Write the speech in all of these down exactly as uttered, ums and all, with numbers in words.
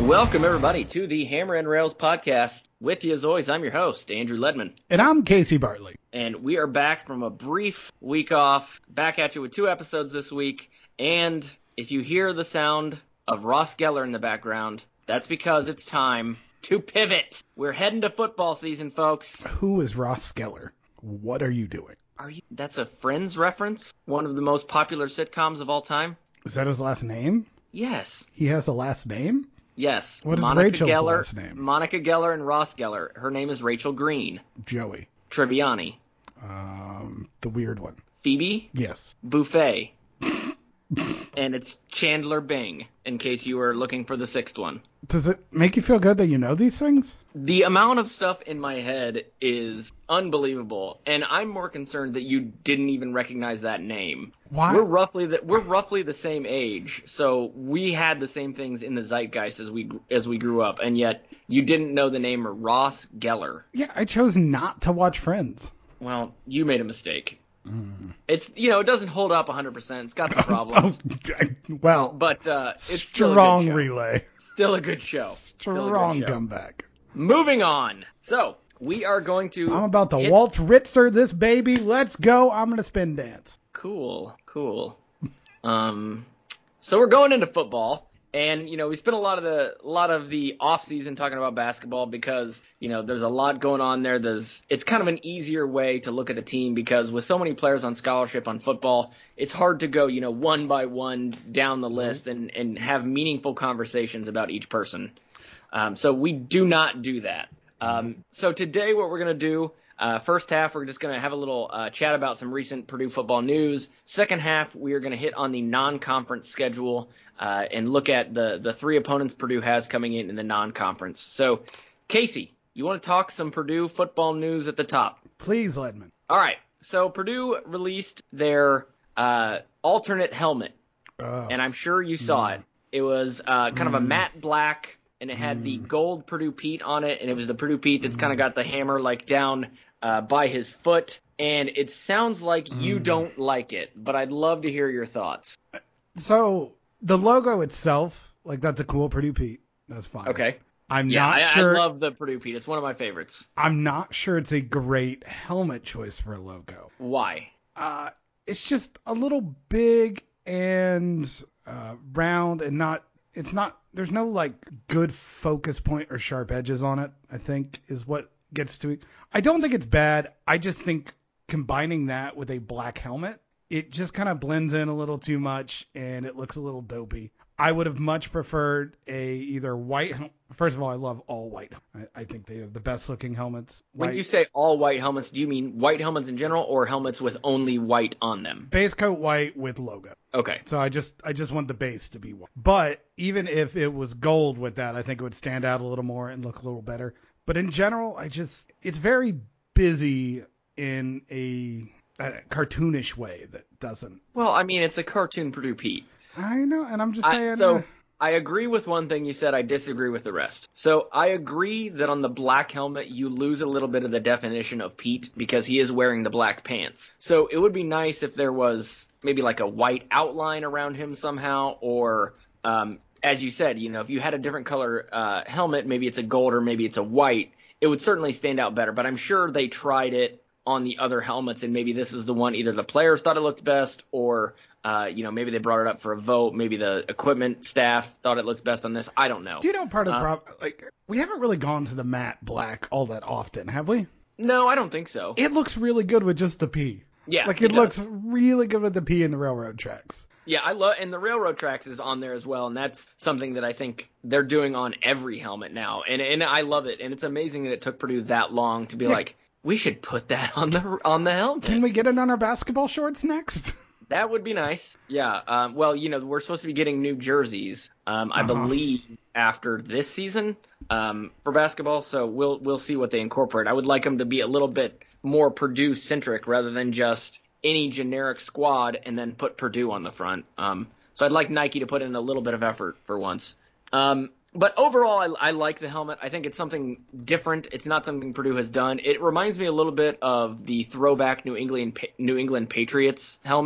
Welcome, everybody, to the Hammer and Rails podcast. With you, as always, I'm your host, Andrew Ledman. And I'm Casey Bartley. And we are back from a brief week off, back at you with two episodes this week. And if you hear the sound of Ross Geller in the background, that's because it's time to pivot. We're heading to football season, folks. Who is Ross Geller? What are you doing? Are you? That's a Friends reference? One of the most popular sitcoms of all time? Is that his last name? Yes. He has a last name? Yes. What is Monica Rachel's Geller, last name? Monica Geller and Ross Geller. Her name is Rachel Green. Joey. Tribbiani. Um, the weird one. Phoebe? Yes. Buffet. And it's Chandler Bing, in case you were looking for the sixth one. Does it make you feel good that you know these things? The amount of stuff in my head is unbelievable, and I'm more concerned that you didn't even recognize that name. Why? We're roughly the, we're roughly the same age, so we had the same things in the zeitgeist as we as we grew up, and yet you didn't know the name Ross Geller. Yeah, I chose not to watch Friends. Well, you made a mistake. Mm. It's, you know, it doesn't hold up one hundred percent. It's got some problems. well, but uh, it's still a good strong show. relay. Still a good show. Strong good show. comeback. Moving on. So, we are going to... I'm about to hit... Waltz Ritzer this baby. Let's go. I'm going to spin dance. Cool. Cool. um, so we're going into football. And, you know, we spent a lot of the a lot of the off season talking about basketball because, you know, there's a lot going on there. There's it's kind of an easier way to look at the team because with so many players on scholarship on football, it's hard to go, you know, one by one down the list and, and have meaningful conversations about each person. Um, so we do not do that. Um, so today what we're going to do, uh, first half, we're just going to have a little uh, chat about some recent Purdue football news. Second half, we are going to hit on the non-conference schedule uh, and look at the, the three opponents Purdue has coming in in the non-conference. So, Casey, you want to talk some Purdue football news at the top? Please, Ledman. All right. So Purdue released their uh, alternate helmet, Oh. and I'm sure you saw Mm. it. It was uh, kind of a Mm. matte black, and it had the Mm. gold Purdue Pete on it, and it was the Purdue Pete that's kind of got the hammer like down uh, by his foot, and it sounds like you Mm. don't like it, but I'd love to hear your thoughts. So the logo itself, like that's a cool Purdue Pete. That's fine. Okay. I'm Yeah, not I, sure. I love the Purdue Pete. It's one of my favorites. I'm not sure it's a great helmet choice for a logo. Why? Uh, it's just a little big and uh, round and not. It's not. There's no like good focus point or sharp edges on it. I think is what gets to it. I don't think it's bad. I just think combining that with a black helmet, it just kind of blends in a little too much and it looks a little dopey. I would have much preferred a either white. First of all, I love all white. I, I think they have the best looking helmets. When White- you say all white helmets, do you mean white helmets in general or helmets with only white on them? base coat white with logo. Okay. So I just I just want the base to be white. But even if it was gold with that, I think it would stand out a little more and look a little better. But in general, I just it's very busy in a, a cartoonish way that doesn't. Well, I mean, it's a cartoon Purdue Pete. I know, and I'm just I, saying. so uh, I agree with one thing you said. I disagree with the rest. So I agree that on the black helmet, you lose a little bit of the definition of Pete because he is wearing the black pants. So it would be nice if there was maybe like a white outline around him somehow, or um, as you said, you know, if you had a different color uh, helmet, maybe it's a gold or maybe it's a white, it would certainly stand out better. But I'm sure they tried it on the other helmets, and maybe this is the one either the players thought it looked best or Uh, you know, maybe they brought it up for a vote. Maybe the equipment staff thought it looked best on this. I don't know. do you know part of the uh, problem? Like, we haven't really gone to the matte black all that often, have we? No, I don't think so. It looks really good with just the P. Yeah, Like, it it, looks does. really good with the P and the railroad tracks. Yeah, I love, and the railroad tracks is on there as well, and that's something that I think they're doing on every helmet now, and and I love it, and it's amazing that it took Purdue that long to be Yeah. like, we should put that on the on the helmet. Can we get it on our basketball shorts next? That would be nice. Yeah. Um, well, you know, we're supposed to be getting new jerseys, um, I Uh-huh. believe, after this season um, for basketball. So we'll we'll see what they incorporate. I would like them to be a little bit more Purdue centric rather than just any generic squad and then put Purdue on the front. Um, so I'd like Nike to put in a little bit of effort for once. Um, But overall, I, I like the helmet. I think it's something different. It's not something Purdue has done. It reminds me a little bit of the throwback New England New England Patriots helmet.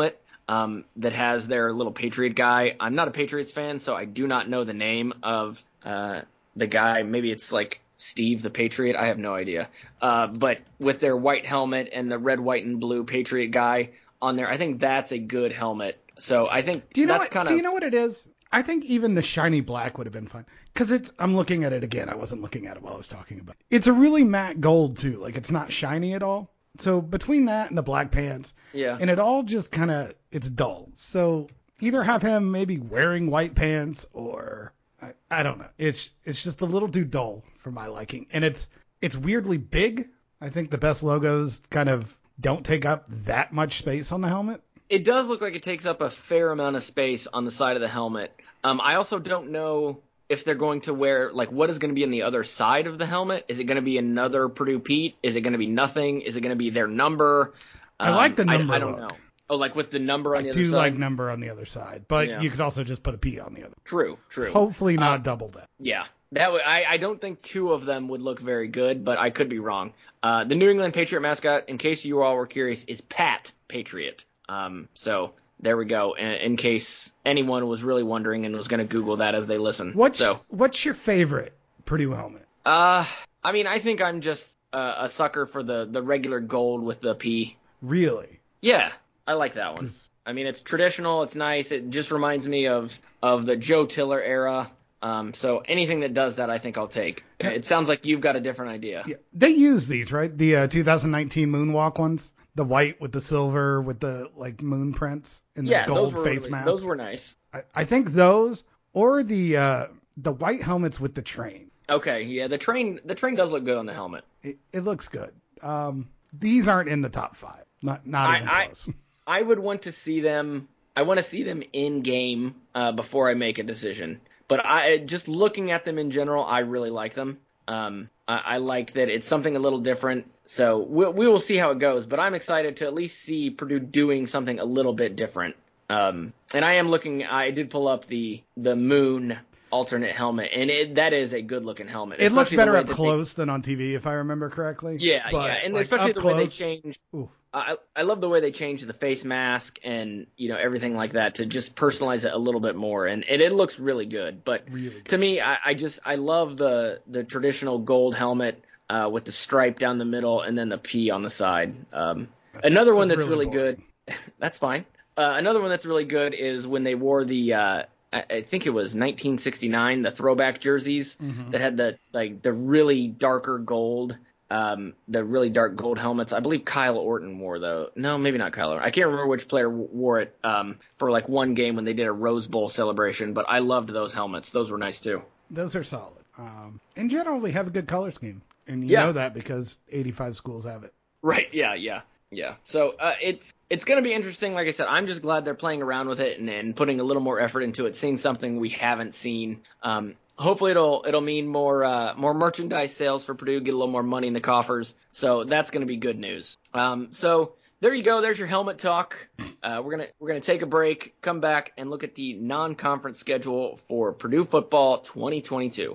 um, that has their little Patriot guy. I'm not a Patriots fan, so I do not know the name of uh, the guy. Maybe it's like Steve the Patriot. I have no idea. Uh, but with their white helmet and the red, white, and blue Patriot guy on there, I think that's a good helmet. So I think do you know that's what? kind of. So you know what it is? I think even the shiny black would have been fun because it's. I'm looking at it again. I wasn't looking at it while I was talking about it. It's a really matte gold too. Like it's not shiny at all. So between that and the black pants, yeah, and it all just kind of it's dull. So either have him maybe wearing white pants or I, I don't know. It's it's just a little too dull for my liking, and it's it's weirdly big. I think the best logos kind of don't take up that much space on the helmet. It does look like it takes up a fair amount of space on the side of the helmet. Um, I also don't know if they're going to wear, like, what is going to be on the other side of the helmet. Is it going to be another Purdue Pete? Is it going to be nothing? Is it going to be their number? Um, I like the number I, I don't look. know. Oh, like with the number on I the other side? I do like number on the other side, but yeah. you could also just put a P on the other. True, true. Hopefully not uh, double that. Yeah. That would, I, I don't think two of them would look very good, but I could be wrong. Uh, the New England Patriot mascot, in case you all were curious, is Pat Patriot. Um, so there we go. In, in case anyone was really wondering and was going to Google that as they listen. What's so, what's your favorite Purdue helmet? Uh, I mean, I think I'm just uh, a sucker for the, the regular gold with the P. Really? Yeah, I like that one. I mean, it's traditional. It's nice. It just reminds me of, of the Joe Tiller era. Um, so anything that does that, I think I'll take. It sounds like you've got a different idea. Yeah, they use these, right? The uh, two thousand nineteen Moonwalk ones, the white with the silver with the like moon prints and the yeah, gold those were face really, mask. Those were nice. I, I think those or the uh, the white helmets with the train. Okay, yeah, the train the train does look good on the helmet. It, it looks good. Um, these aren't in the top five. Not not even I, close. I, I would want to see them. I want to see them in game uh, before I make a decision. But I just looking at them in general, I really like them. Um, I, I like that it's something a little different. So we, we will see how it goes. But I'm excited to at least see Purdue doing something a little bit different. Um, and I am looking. I did pull up the the Moon alternate helmet, and it, that is a good looking helmet. It looks better up they, close than on T V, if I remember correctly. Yeah, but, yeah, and like, especially the close, way they change. Ooh. I I love the way they changed the face mask and you know everything like that to just personalize it a little bit more, and, and it looks really good. But really good. To me, I, I just I love the the traditional gold helmet uh, with the stripe down the middle and then the P on the side. Um, another one that's, that's really, really good. That's fine. Uh, another one that's really good is when they wore the uh, I, I think it was nineteen sixty-nine the throwback jerseys mm-hmm. that had the like the really darker gold. Um, the really dark gold helmets. I believe Kyle Orton wore though. No, maybe not Kyle Orton. I can't remember which player wore it um, for like one game when they did a Rose Bowl celebration. But I loved those helmets. Those were nice too. Those are solid. Um, in general, we have a good color scheme, and you yeah. know that because eighty-five schools have it. Right. Yeah. Yeah. Yeah. So uh, it's it's going to be interesting. Like I said, I'm just glad they're playing around with it and, and putting a little more effort into it, seeing something we haven't seen. Um, Hopefully it'll it'll mean more uh, more merchandise sales for Purdue, get a little more money in the coffers. So that's going to be good news. Um, so there you go. There's your helmet talk. Uh, we're gonna we're gonna take a break, come back, and look at the non-conference schedule for Purdue football twenty twenty-two.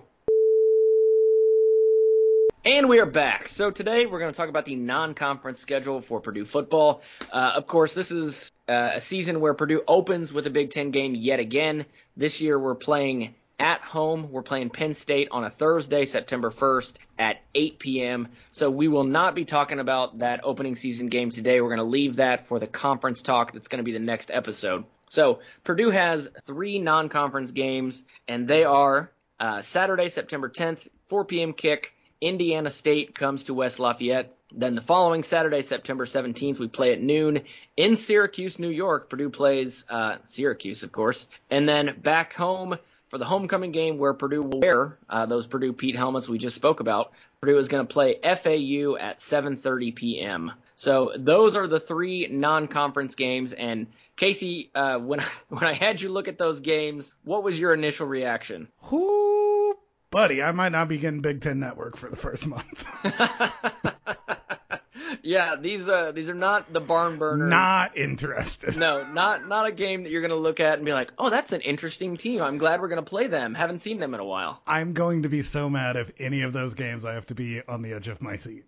And we are back. So today we're going to talk about the non-conference schedule for Purdue football. Uh, of course, this is uh, a season where Purdue opens with a Big Ten game yet again. This year we're playing at home. We're playing Penn State on a Thursday, September first at eight p.m. So we will not be talking about that opening season game today. We're going to leave that for the conference talk that's going to be the next episode. So Purdue has three non-conference games, and they are uh, Saturday, September tenth, four p.m. kick. Indiana State comes to West Lafayette. Then the following Saturday, September seventeenth, we play at noon in Syracuse, New York. Purdue plays uh, Syracuse, of course. And then back home for the homecoming game where Purdue will wear uh, those Purdue Pete helmets we just spoke about. Purdue is going to play F A U at seven thirty p.m. So those are the three non-conference games. And Casey, uh, when, I, when I had you look at those games, what was your initial reaction? Ooh, buddy, I might not be getting Big Ten Network for the first month. Yeah, these uh these are not the barn burners. Not interested. No, not not a game that you're going to look at and be like, oh, that's an interesting team. I'm glad we're going to play them. Haven't seen them in a while. I'm going to be so mad if any of those games I have to be on the edge of my seat.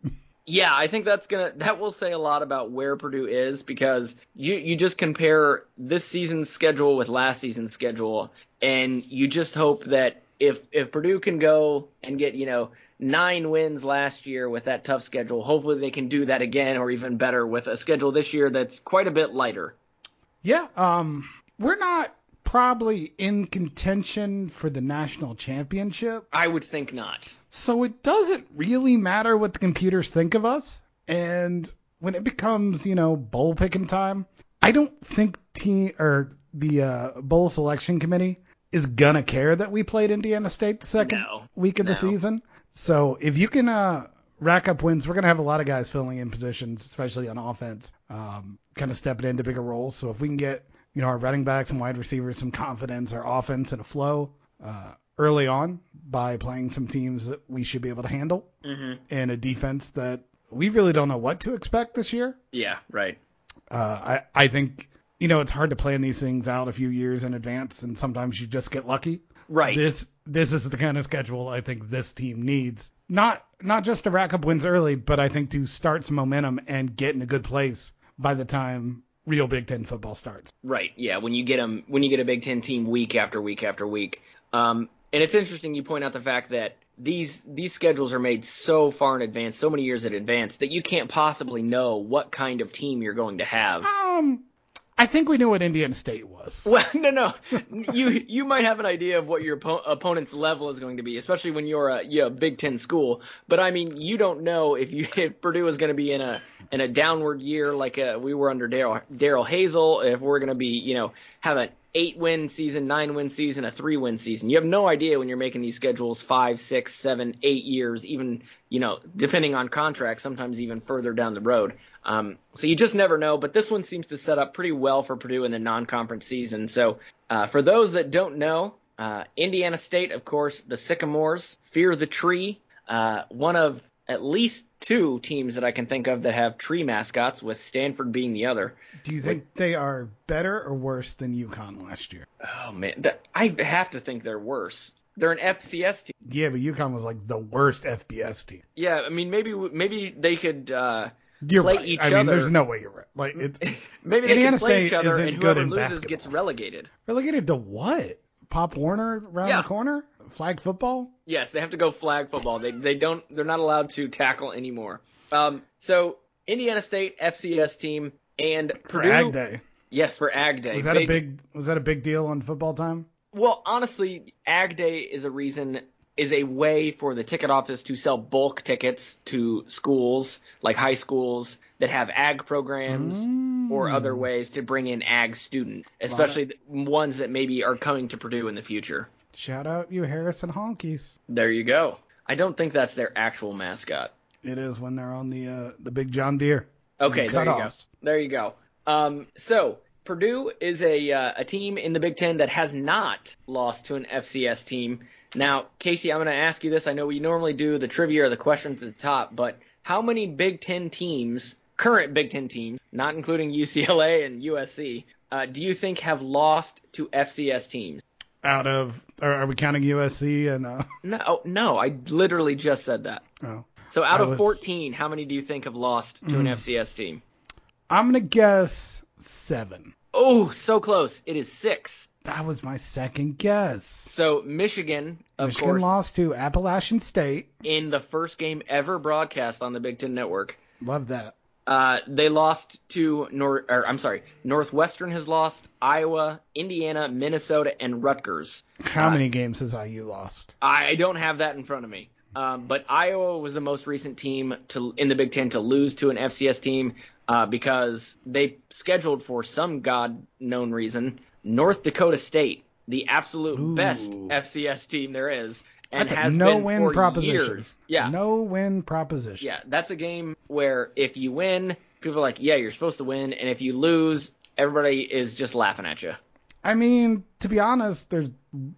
Yeah, I think that's gonna that will say a lot about where Purdue is, because you you just compare this season's schedule with last season's schedule, and you just hope that if if Purdue can go and get, you know, nine wins last year with that tough schedule, hopefully they can do that again, or even better with a schedule this year that's quite a bit lighter. Yeah, um, we're not probably in contention for the national championship. I would think not. So it doesn't really matter what the computers think of us. And when it becomes, you know, bowl picking time, I don't think team or the uh, bowl selection committee is gonna care that we played Indiana State the second No, week of no. the season. So if you can uh, rack up wins, we're gonna have a lot of guys filling in positions, especially on offense, um, kind of stepping into bigger roles. So if we can get, you know, our running backs and wide receivers some confidence, our offense in a flow uh, early on by playing some teams that we should be able to handle, Mm-hmm. and a defense that we really don't know what to expect this year. Yeah, right. Uh, I, I think, you know, it's hard to plan these things out a few years in advance, and sometimes you just get lucky. Right. This this is the kind of schedule I think this team needs. Not not just to rack up wins early, but I think to start some momentum and get in a good place by the time real Big Ten football starts. Right. Yeah. When you get them, when you get a Big Ten team week after week after week, um, and it's interesting you point out the fact that these these schedules are made so far in advance, so many years in advance, that you can't possibly know what kind of team you're going to have. Um, I think we knew what Indiana State was. Well, no, no. You you might have an idea of what your oppo- opponent's level is going to be, especially when you're a, you're a Big Ten school. But I mean, you don't know if you if Purdue is going to be in a in a downward year like uh we were under Daryl Daryl Hazel. If we're going to be, you know, have an eight win season, nine win season, a three win season. You have no idea when you're making these schedules five, six, seven, eight years, even, you know, depending on contracts, sometimes even further down the road. Um, so you just never know. But this one seems to set up pretty well for Purdue in the non-conference season. So uh, for those that don't know, uh, Indiana State, of course, the Sycamores, Fear the Tree, uh, one of at least two teams that I can think of that have tree mascots, with Stanford being the other. Do you think they are better or worse than UConn last year? Oh, man. That, I have to think they're worse. They're an F C S team. Yeah, but UConn was like the worst F B S team. Yeah, I mean, maybe maybe they could uh, You're play right. each I other. mean, there's no way you're right. Like, it's Maybe they Indiana can play State each other, isn't and good whoever in loses basketball. gets relegated. Relegated to what? Pop Warner around Yeah. the corner? Flag football? Yes, they have to go flag football. They they don't. They're not allowed to tackle anymore. Um, so Indiana State F C S team and For Purdue. Ag Day. Yes, for Ag Day. Was that a big was that a big deal on football time? Well, honestly, Ag Day is a reason, is a way for the ticket office to sell bulk tickets to schools, like high schools that have ag programs Mm. or other ways to bring in ag students, especially the ones that maybe are coming to Purdue in the future. Shout out you Harrison Honkies. There you go. I don't think that's their actual mascot. It is when they're on the uh, the big John Deere. Okay, The there you go. cutoffs. There you go. Um, so Purdue is a uh, a team in the Big Ten that has not lost to an F C S team. Now, Casey, I'm going to ask you this. I know we normally do the trivia or the questions at the top, but how many Big Ten teams, current Big Ten teams, not including U C L A and U S C, uh, do you think have lost to F C S teams? Out of are, are we counting U S C and uh No, oh, no, I literally just said that. oh. So out I of was- fourteen, how many do you think have lost to an F C S team? I'm gonna guess seven. Oh, so close. It is six. That was my second guess. So Michigan, of Michigan course, lost to Appalachian State. in the first game ever broadcast on the Big Ten Network. Love that. Uh, they lost to Nor- or I'm sorry, Northwestern has lost, Iowa, Indiana, Minnesota, and Rutgers. How Uh, many games has I U lost? I don't have that in front of me. Um, but Iowa was the most recent team to in the Big Ten to lose to an F C S team uh, because they scheduled, for some god-known reason, North Dakota State, the absolute Ooh. best F C S team there is, and That's a has been no-win for proposition. years. Yeah, No-win proposition. yeah, that's a game where if you win, people are like, yeah, you're supposed to win, and if you lose, everybody is just laughing at you. I mean, to be honest, there's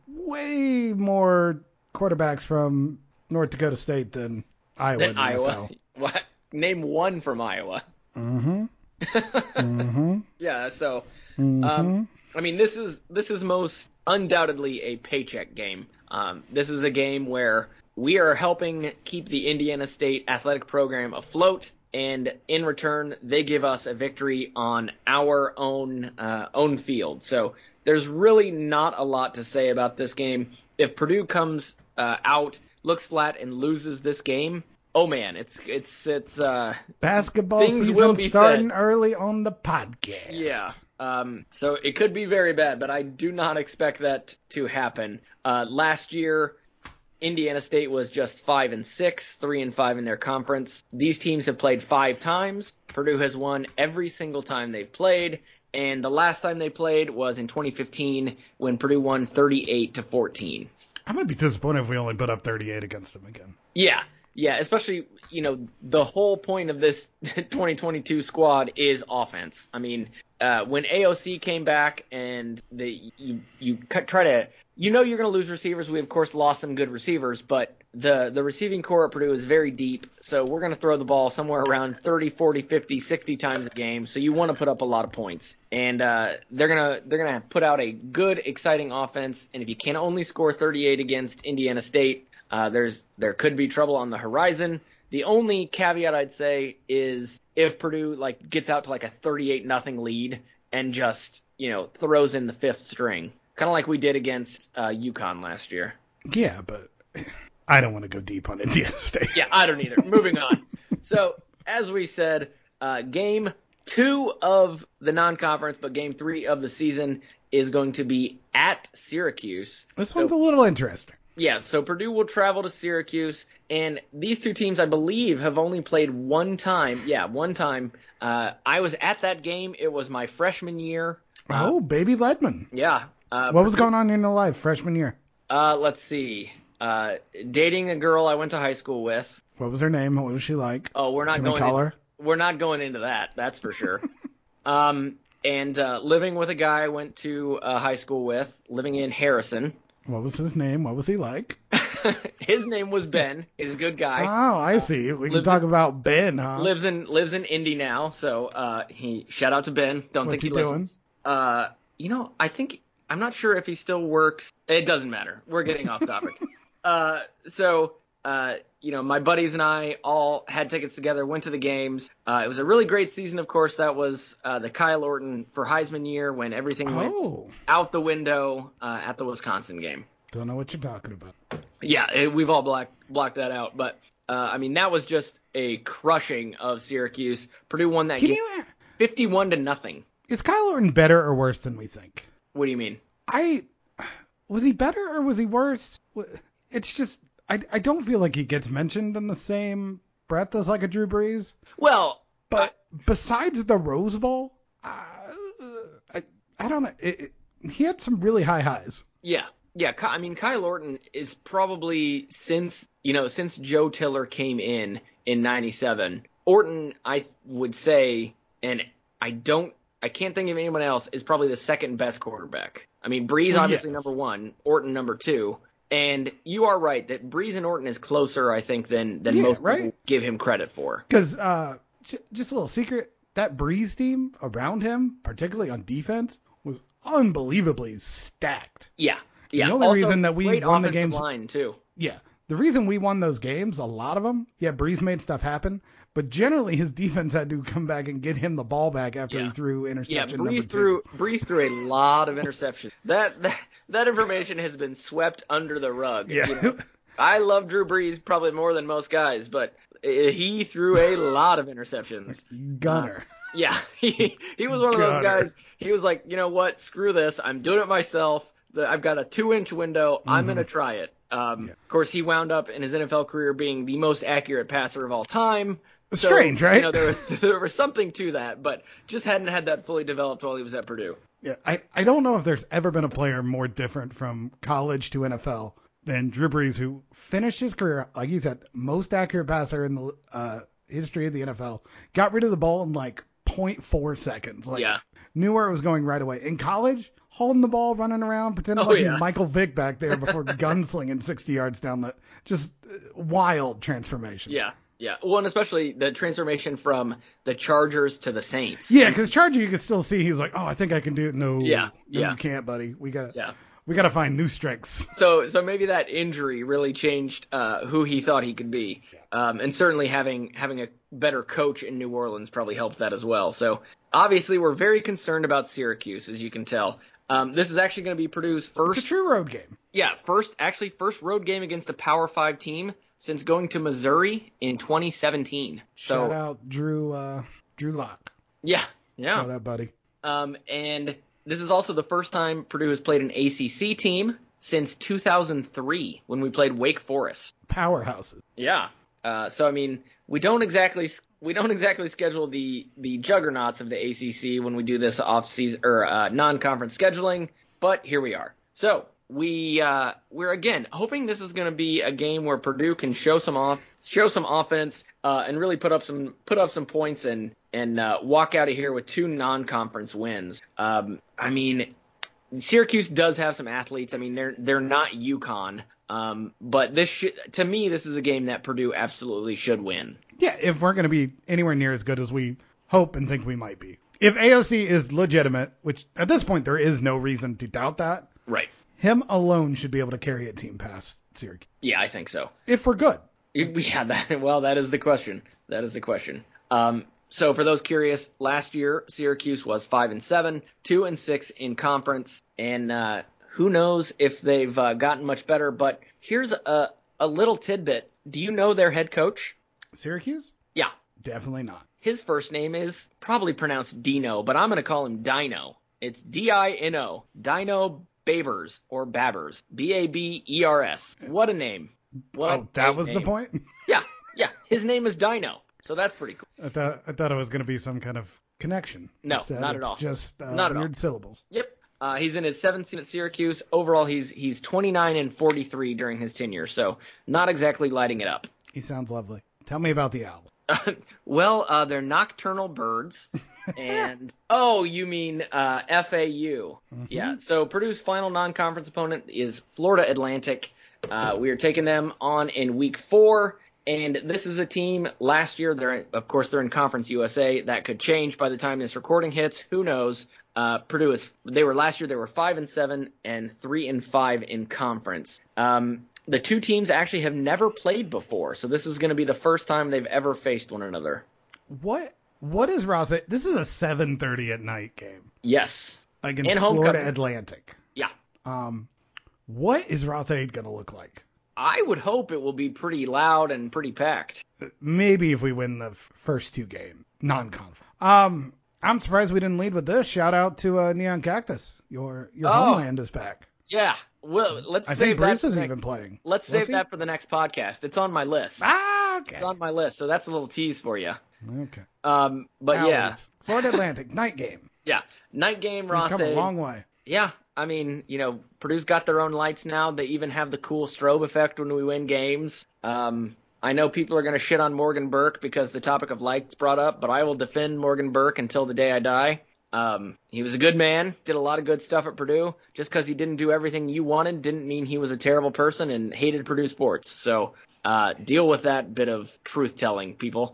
way more quarterbacks from North Dakota State than Iowa. Then in the Iowa, what? Name one from Iowa. Mm-hmm. mm-hmm. Yeah, so Mm-hmm. Um, I mean, this is this is most undoubtedly a paycheck game. Um, this is a game where we are helping keep the Indiana State athletic program afloat, and in return, they give us a victory on our own uh, own field. So there's really not a lot to say about this game. If Purdue comes uh, out, looks flat, and loses this game, oh man, it's it's it's uh, basketball things season will be starting said. early on the podcast. Yeah. Um, so it could be very bad, but I do not expect that to happen. Uh, last year, Indiana State was just five and six, three and five in their conference. These teams have played five times. Purdue has won every single time they've played, and the last time they played was in twenty fifteen when Purdue won thirty-eight to fourteen. I'm gonna be disappointed if we only put up thirty-eight against them again. Yeah. Yeah, especially, you know, the whole point of this twenty twenty-two squad is offense. I mean, uh, when A O C came back and the you you try to, you know, you're going to lose receivers. We, of course, lost some good receivers, but the, the receiving core at Purdue is very deep, so we're going to throw the ball somewhere around thirty, forty, fifty, sixty times a game, so you want to put up a lot of points. And uh, they're going to they're gonna put out a good, exciting offense, and if you can only score thirty-eight against Indiana State, Uh, there's there could be trouble on the horizon. The only caveat I'd say is if Purdue like gets out to like a thirty-eight nothing lead and just, you know, throws in the fifth string, kind of like we did against uh, UConn last year. Yeah, but I don't want to go deep on Indiana State. Yeah, I don't either. Moving on. So as we said, uh, game two of the non-conference, but game three of the season is going to be at Syracuse. This so, one's a little interesting. Yeah, so Purdue will travel to Syracuse, and these two teams, I believe, have only played one time. Yeah, one time. Uh, I was at that game. It was my freshman year. Oh, uh, baby Ledman. Yeah. Uh, what was going on in your life freshman year? Uh, let's see. Uh, dating a girl I went to high school with. What was her name? What was she like? Oh, we're not Can going. we call in, her? We're not going into that. That's for sure. um, and uh, living with a guy I went to uh, high school with, living in Harrison. What was his name? What was he like? His name was Ben. He's a good guy. Oh, I see. We can talk in, about Ben, huh? Lives in lives in Indy now, so uh, he shout out to Ben. Don't What's think he, he listens. Doing? Uh, you know, I think I'm not sure if he still works. It doesn't matter. We're getting off topic. uh, so uh, you know, my buddies and I all had tickets together, went to the games. Uh, it was a really great season. Of course, that was uh, the Kyle Orton for Heisman year when everything oh. went out the window uh, at the Wisconsin game. Don't know what you're talking about. Yeah, it, we've all blocked blocked that out. But, uh, I mean, that was just a crushing of Syracuse. Purdue won that Can game you, fifty-one to nothing. Is Kyle Orton better or worse than we think? What do you mean? I Was he better or was he worse? It's just, I, I don't feel like he gets mentioned in the same breath as like a Drew Brees. Well, But uh, besides the Rose Bowl, uh, I, I don't know. It, it, he had some really high highs. Yeah. Yeah, I mean, Kyle Orton is probably since, you know, since Joe Tiller came in in ninety-seven, Orton, I would say, and I don't, I can't think of anyone else, is probably the second best quarterback. I mean, Brees Well, obviously yes. number one, Orton number two, and you are right that Brees and Orton is closer, I think, than, than Yeah, most right? people give him credit for. Because, uh, j- just a little secret, that Breeze team around him, particularly on defense, was unbelievably stacked. Yeah. Yeah, The only also, reason that we great won the offensive games- line too. Yeah. The reason we won those games, a lot of them, yeah, Breeze made stuff happen, but generally his defense had to come back and get him the ball back after Yeah. he threw Yeah, interception number Breeze two. threw Breeze threw a lot of interceptions. That, that that information has been swept under the rug. Yeah. You know? I love Drew Brees probably more than most guys, but he threw a lot of interceptions. Gunner. Uh, yeah, he he was one of those Gunner. guys. He was like, you know what? Screw this. I'm doing it myself. The, I've got a two-inch window. I'm Mm-hmm. going to try it. Um, Yeah. Of course, he wound up in his N F L career being the most accurate passer of all time. So, Strange, right? You know, there was there was something to that, but just hadn't had that fully developed while he was at Purdue. Yeah, I, I don't know if there's ever been a player more different from college to N F L than Drew Brees, who finished his career, like he said, most accurate passer in the uh, history of the N F L, got rid of the ball in like zero point four seconds. Like, Yeah. knew where it was going right away. In college, holding the ball, running around, pretending Oh, like yeah. he's Michael Vick back there before gunslinging sixty yards down the, just uh, wild transformation. Yeah. Yeah, well, and especially the transformation from the Chargers to the Saints. Yeah, because Charger, you can still see he's like, oh, I think I can do it. No, Yeah, no, yeah. you can't, buddy. We got Yeah. we got to find new strengths. So, so maybe that injury really changed uh, who he thought he could be, um, and certainly having having a better coach in New Orleans probably helped that as well. So, obviously, we're very concerned about Syracuse, as you can tell. Um, this is actually going to be Purdue's first. It's a true road game. Yeah, first actually first road game against a Power Five team since going to Missouri in twenty seventeen. So, Shout out Drew uh, Drew Lock. Yeah, yeah. Shout out, buddy. Um, and this is also the first time Purdue has played an A C C team since two thousand three when we played Wake Forest. Powerhouses. Yeah. Uh, so I mean, we don't exactly we don't exactly schedule the the juggernauts of the A C C when we do this off season or uh, non-conference scheduling, but here we are. So we uh, we're again hoping this is going to be a game where Purdue can show some off, show some offense, uh, and really put up some put up some points and and uh, walk out of here with two non-conference wins. Um, I mean, Syracuse does have some athletes. I mean, they're they're not UConn. Um, but this should, to me, this is a game that Purdue absolutely should win. Yeah, if we're going to be anywhere near as good as we hope and think we might be. If A O C is legitimate, which at this point there is no reason to doubt that, Right. him alone should be able to carry a team past Syracuse. Yeah, I think so. If we're good. Yeah, that, well, that is the question. That is the question. Um, so for those curious, last year Syracuse was five and seven, two and six in conference, and uh, who knows if they've uh, gotten much better. But here's a a little tidbit. Do you know their head coach? Syracuse? Yeah. Definitely not. His first name is probably pronounced Dino, but I'm going to call him Dino. It's D I N O. Dino Babers or Babbers. B A B E R S. What a name. What oh, that a was name. the point? Yeah, yeah. His name is Dino, so that's pretty cool. I thought I thought it was going to be some kind of connection. No, Instead, not at it's all. just uh, Not at weird all. syllables. Yep. Uh, he's in his seventh season at Syracuse. Overall, he's he's twenty-nine and forty-three during his tenure, so not exactly lighting it up. He sounds lovely. Tell me about the owl. Well, uh, they're nocturnal birds, and oh, you mean uh, F A U? Mm-hmm. Yeah. So Purdue's final non-conference opponent is Florida Atlantic. Uh, we are taking them on in week four, and this is a team. Last year, they're of course they're in Conference U S A. That could change by the time this recording hits. Who knows? Uh, Purdue is. They were last year. They were five and seven and three and five in conference. Um, The two teams actually have never played before, so this is going to be the first time they've ever faced one another. What What is Ross? This is a seven thirty at night game. Yes. Against And Florida homecoming. Atlantic. Yeah. Um, what is Ross Aid going to look like? I would hope it will be pretty loud and pretty packed. Maybe if we win the f- first two games, non-conference. Um, I'm surprised we didn't lead with this. Shout out to uh, Neon Cactus. Your your Oh. homeland is back. Yeah. Well, let's I save think that. Bruce for is the even next, playing. let's Was save he? that for the next podcast. It's on my list. Ah, okay. It's on my list, so that's a little tease for you. Okay. Um, but yeah, Owls. Florida Atlantic night game. yeah, night game, We've Ross. come a Aid. long way. Yeah, I mean, you know, Purdue's got their own lights now. They even have the cool strobe effect when we win games. Um, I know people are going to shit on Morgan Burke because the topic of lights brought up, but I will defend Morgan Burke until the day I die. Um, he was a good man, did a lot of good stuff at Purdue. Just because he didn't do everything you wanted didn't mean he was a terrible person and hated Purdue sports. So uh, deal with that bit of truth-telling, people.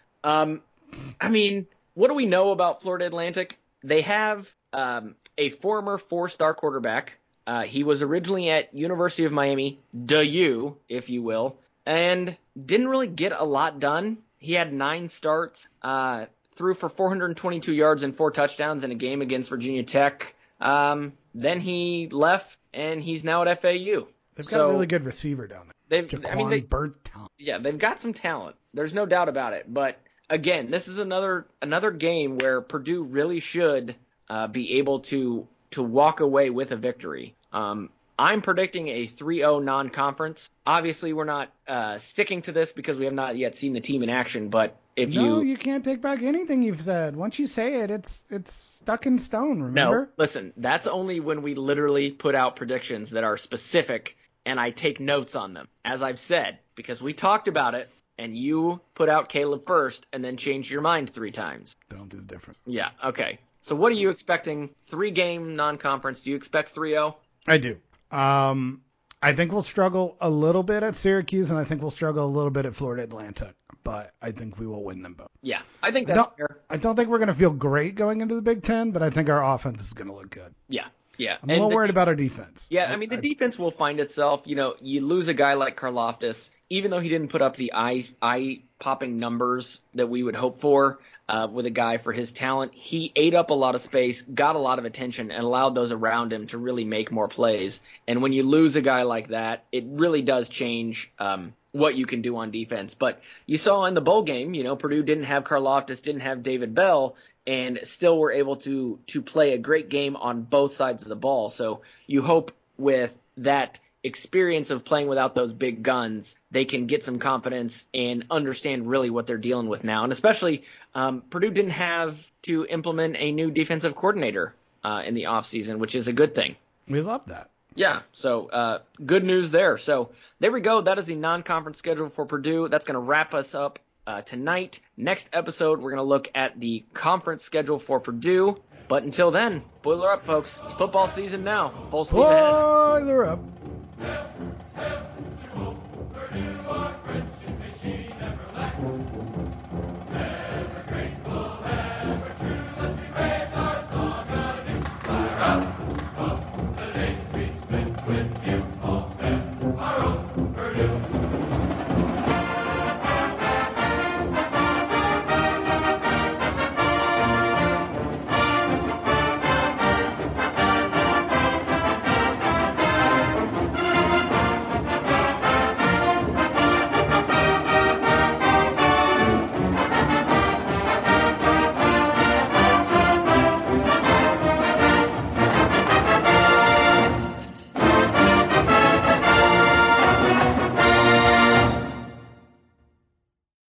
Um, I mean, what do we know about Florida Atlantic? They have um, a former four-star quarterback. Uh, he was originally at University of Miami, D U, if you will, and didn't really get a lot done. He had nine starts, uh, threw for four hundred twenty-two yards and four touchdowns in a game against Virginia Tech. Um, then he left, and he's now at F A U. They've got So a really good receiver down there. They've, Jaquan I mean, they, Burton. yeah, they've got some talent. There's no doubt about it. But again, this is another another game where Purdue really should uh, be able to to walk away with a victory. Um, I'm predicting a three oh non-conference. Obviously, we're not uh, sticking to this because we have not yet seen the team in action. But if no, you you can't take back anything you've said. Once you say it, it's it's stuck in stone. Remember? no, listen, that's only when we literally put out predictions that are specific and I take notes on them, as I've said, because we talked about it and you put out Caleb first and then changed your mind three times. Don't do the difference. Yeah, okay. So what are you expecting? Three-game non-conference. Do you expect three oh? I do. Um, I think we'll struggle a little bit at Syracuse, and I think we'll struggle a little bit at Florida Atlantic, but I think we will win them both. Yeah, I think I that's don't, fair. I don't think we're going to feel great going into the Big Ten, but I think our offense is going to look good. Yeah, yeah. I'm a little the, worried about our defense. Yeah, I mean, the I, defense will find itself. You know, you lose a guy like Karlaftis, even though he didn't put up the eye, eye-popping numbers that we would hope for uh, with a guy for his talent. He ate up a lot of space, got a lot of attention, and allowed those around him to really make more plays. And when you lose a guy like that, it really does change um, what you can do on defense. But you saw in the bowl game, you know, Purdue didn't have Karlaftis, didn't have David Bell, and still were able to to play a great game on both sides of the ball. So you hope with that experience of playing without those big guns, they can get some confidence and understand really what they're dealing with now. And especially um, Purdue didn't have to implement a new defensive coordinator uh, in the offseason, which is a good thing. We love that. Yeah, so uh, good news there. So there we go. That is the non-conference schedule for Purdue. That's going to wrap us up uh, tonight. Next episode, we're going to look at the conference schedule for Purdue. But until then, boiler up, folks. It's football season now. Full steam ahead. Boiler up. Let's be raise our song anew. Fire up, up the days.